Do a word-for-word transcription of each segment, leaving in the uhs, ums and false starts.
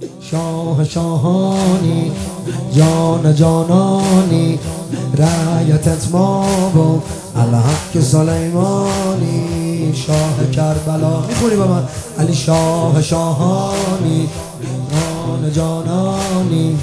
شاه شاهانی جان جانانی رعیتت ما و الحق سلیمانی شاه کربلا میخونی با من علی شاه شاهانی جان جانانی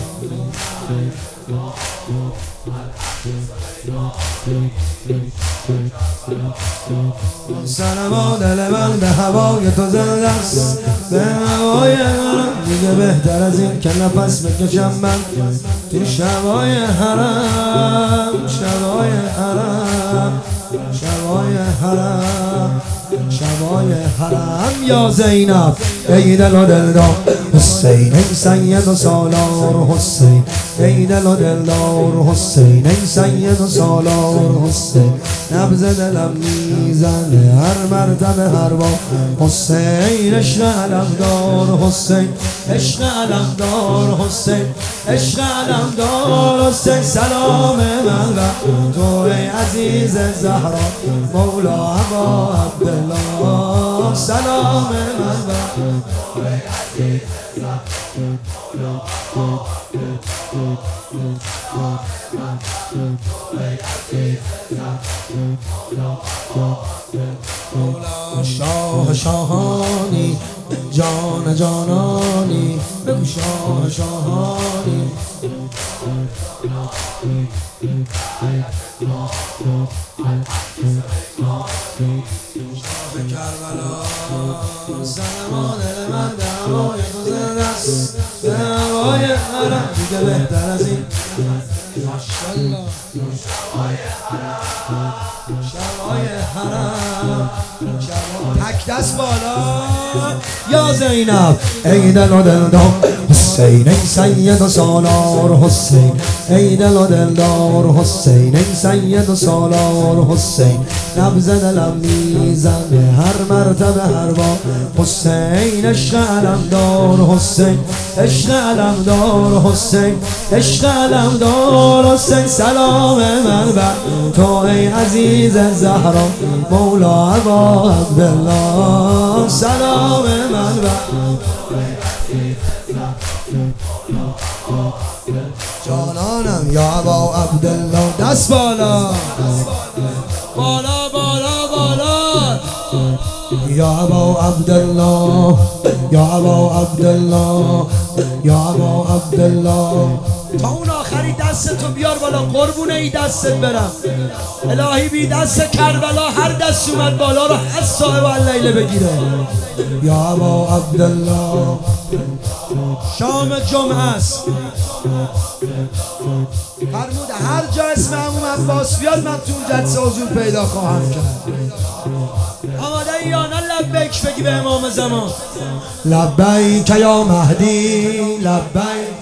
سلام دل من به هوای تو زنده است به هوای من دیگه بهتر از این که نفس بکشم من تو شبای حرم شبای حرم شبای حرم شبای حرم یا زینب ای دل و دلدار حسین ای سید و سالار حسین ای دل و دلدار حسین ای سید و سالار حسین نبض دلم میزنه هر مرتبه هر بار حسین عشق علمدار حسین عشق علمدار حسین عشق علمدار حسین سلام من و تو ای عزیز زهرا مولا ابا عبدالله سلام من و تو ای عزیز زهرا مولا ابا مولا شاه شاهانی جان جانانی بگو شاه شاهانی شاه کربلا سلمان من دعوای تو زنده است به هوای حرم دیگه بهتر از این ماشالله شبای حرم شبای حرم تک دست بالا یا زینب ای دل و دلدار حسین ای سید و سالار حسین ای دل و دلدار حسین ای سید و سالار حسین نبض دلم میزنه هر مرتبه هر بار حسین عشق علمدار حسین عشق علمدار حسین عشق علمدار حسین سلام من بر تو ای عزیز زهرا مولا ابا عبدالله سلام من بر جانانم یا ابا عبدالله دست بالا بالا بالا بالا یا ابا عبدالله یا ابا عبدالله یا ابا عبدالله تا اون آخری دستتو بیار بالا قربونه ای دستت برم الهی بی دست کربلا هر دست اومد بالا رو از صاحب اللیل بگیره یا ابا عبدالله شام جمعه است فرمود هر جا اسم عموم عباس بیاد من تو اون جلسه حضور پیدا خواهم کرد آماده ای یا نه لبیک بگی به امام زمان لبیک یا مهدی لبیک